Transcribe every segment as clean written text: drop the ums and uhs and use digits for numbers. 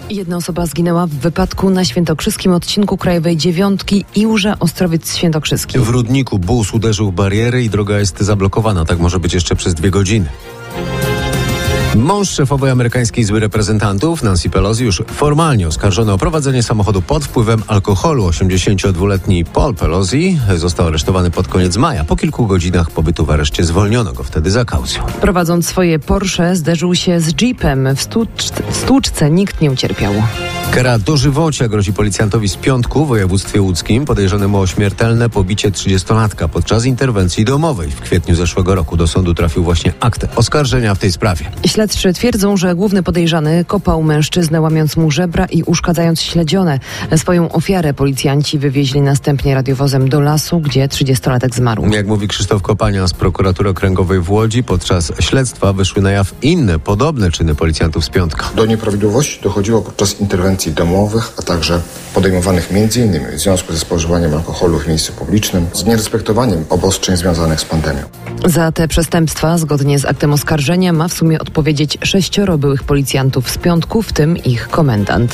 Jedna osoba zginęła w wypadku na świętokrzyskim odcinku Krajowej 9 Iłża-Ostrowiec-Świętokrzyski. W Rudniku bus uderzył w bariery i droga jest zablokowana. Tak może być jeszcze przez 2 godziny. Mąż szefowej amerykańskiej Izby Reprezentantów, Nancy Pelosi, już formalnie oskarżony o prowadzenie samochodu pod wpływem alkoholu. 82-letni Paul Pelosi został aresztowany pod koniec maja. Po kilku godzinach pobytu w areszcie zwolniono go wtedy za kaucją. Prowadząc swoje Porsche zderzył się z jeepem. W stłuczce nikt nie ucierpiał. Kara dożywocia grozi policjantowi z Piątku w województwie łódzkim, podejrzanemu o śmiertelne pobicie 30-latka podczas interwencji domowej. W kwietniu zeszłego roku do sądu trafił właśnie akt oskarżenia w tej sprawie. Śledczy twierdzą, że główny podejrzany kopał mężczyznę, łamiąc mu żebra i uszkadzając śledzionę. Swoją ofiarę policjanci wywieźli następnie radiowozem do lasu, gdzie 30-latek zmarł. Jak mówi Krzysztof Kopania z prokuratury okręgowej w Łodzi, podczas śledztwa wyszły na jaw inne, podobne czyny policjantów z Piątka. Do nieprawidłowości dochodziło podczas interwencji domowych, a także podejmowanych m.in. w związku ze spożywaniem alkoholu w miejscu publicznym, z nierespektowaniem obostrzeń związanych z pandemią. Za te przestępstwa, zgodnie z aktem oskarżenia, ma w sumie odpowiedzieć 6 byłych policjantów z Piątku, w tym ich komendant.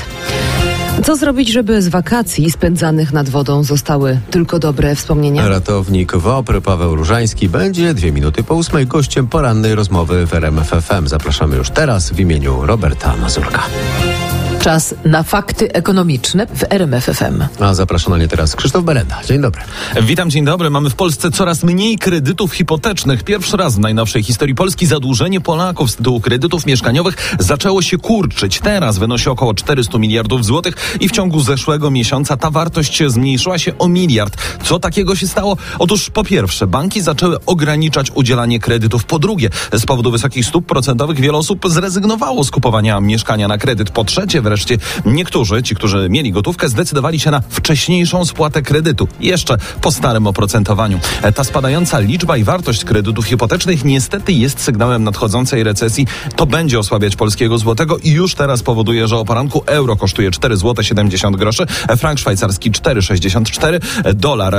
Co zrobić, żeby z wakacji spędzanych nad wodą zostały tylko dobre wspomnienia? Ratownik WOPR Paweł Różański będzie 2 minuty po 8 gościem porannej rozmowy w RMF FM. Zapraszamy już teraz w imieniu Roberta Mazurka. Czas na fakty ekonomiczne w RMF FM. A zapraszam na nie teraz Krzysztof Berenda. Dzień dobry. Witam, dzień dobry. Mamy w Polsce coraz mniej kredytów hipotecznych. Pierwszy raz w najnowszej historii Polski zadłużenie Polaków z tytułu kredytów mieszkaniowych zaczęło się kurczyć. Teraz wynosi około 400 miliardów złotych i w ciągu zeszłego miesiąca ta wartość zmniejszyła się o 1 miliard. Co takiego się stało? Otóż po pierwsze, banki zaczęły ograniczać udzielanie kredytów. Po drugie, z powodu wysokich stóp procentowych wiele osób zrezygnowało z kupowania mieszkania na kredyt. Po trzecie, wreszcie niektórzy, ci, którzy mieli gotówkę, zdecydowali się na wcześniejszą spłatę kredytu. Jeszcze po starym oprocentowaniu. Ta spadająca liczba i wartość kredytów hipotecznych niestety jest sygnałem nadchodzącej recesji. To będzie osłabiać polskiego złotego i już teraz powoduje, że o poranku euro kosztuje 4 zł 70 groszy, frank szwajcarski 4,64, dolar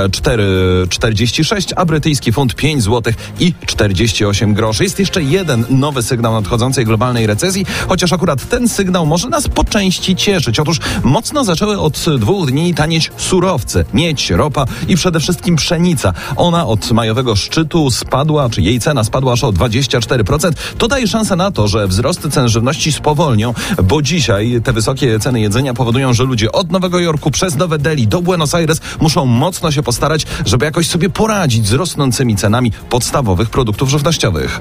4,46, a brytyjski funt 5 zł i 48 groszy. Jest jeszcze jeden nowy sygnał nadchodzącej globalnej recesji, chociaż akurat ten sygnał może nas po części cieszyć. Otóż mocno zaczęły od 2 dni tanieć surowce, miedź, ropa i przede wszystkim pszenica. Ona od majowego szczytu spadła, czy jej cena spadła aż o 24%. To daje szansę na to, że wzrosty cen żywności spowolnią, bo dzisiaj te wysokie ceny jedzenia powodują, że ludzie od Nowego Jorku przez Nowe Delhi do Buenos Aires muszą mocno się postarać, żeby jakoś sobie poradzić z rosnącymi cenami podstawowych produktów żywnościowych.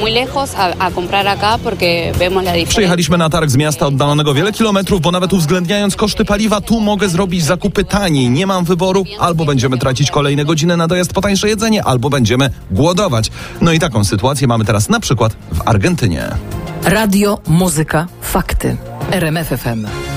Przyjechaliśmy na targ z miasta oddalonego wiele kilometrów, bo nawet uwzględniając koszty paliwa, tu mogę zrobić zakupy taniej. Nie mam wyboru, albo będziemy tracić kolejne godziny na dojazd po tańsze jedzenie, albo będziemy głodować. No i taką sytuację mamy teraz na przykład w Argentynie. Radio, muzyka, fakty. RMF FM.